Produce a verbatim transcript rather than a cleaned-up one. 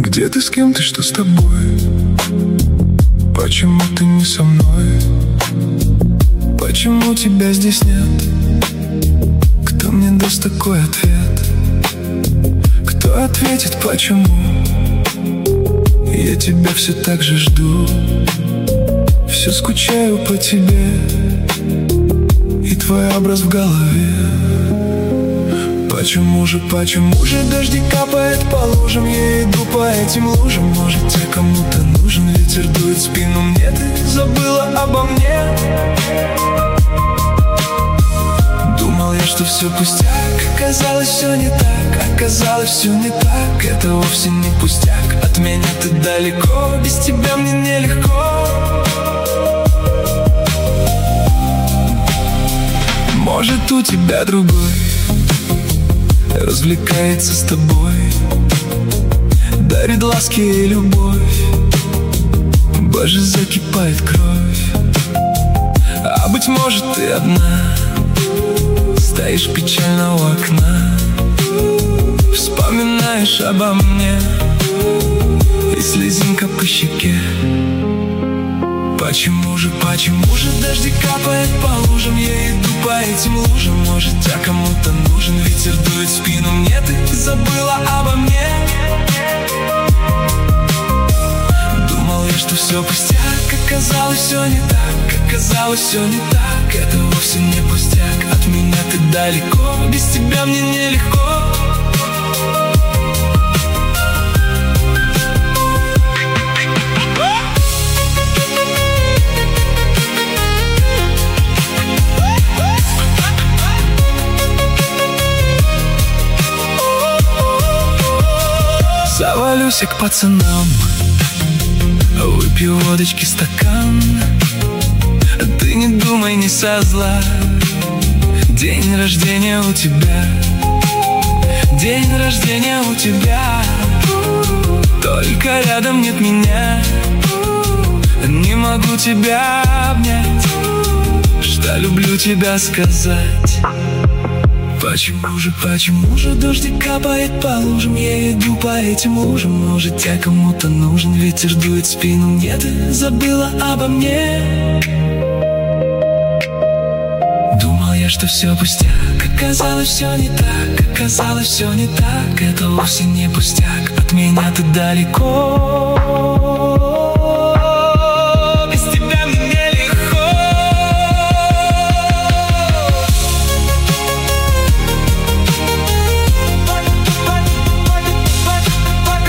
Где ты, с кем ты, что с тобой? Почему ты не со мной? Почему тебя здесь нет? Кто мне даст такой ответ? Кто ответит, почему? Я тебя все так же жду, все скучаю по тебе, и твой образ в голове. Почему же, почему же дожди капает по лужам? Я иду по этим лужам. Может, я кому-то нужен? Ветер дует в спину мне. Ты забыла обо мне. Думал я, что все пустяк. Оказалось, все не так. Оказалось, все не так. Это вовсе не пустяк. От меня ты далеко. Без тебя мне нелегко. Может, у тебя другой развлекается с тобой, дарит ласки и любовь. Боже, закипает кровь. А быть может, ты одна стоишь печально у окна, вспоминаешь обо мне, и слезинка по щеке. Почему же, почему же дожди капает по лужам? Я иду по этим лужам. Может, я кому-то нужен? Ветер дует в спину мне. Ты забыла обо мне. Думал я, что все пустяк. Оказалось, все не так. Оказалось, все не так. Это вовсе не пустяк. От меня ты далеко. Без тебя мне нелегко. Завалюсь я к пацанам, выпью водочки стакан. Ты не думай, не со зла. День рождения у тебя, день рождения у тебя. Только рядом нет меня. Не могу тебя обнять, что люблю тебя сказать. Почему же, почему же дождик капает по лужам? Я иду по этим лужам. Может, я кому-то нужен? Ветер дует в спину мне. Ты забыла обо мне. Думал я, что все пустяк. Оказалось, все не так. Оказалось, все не так. Это вовсе не пустяк. От меня ты далеко.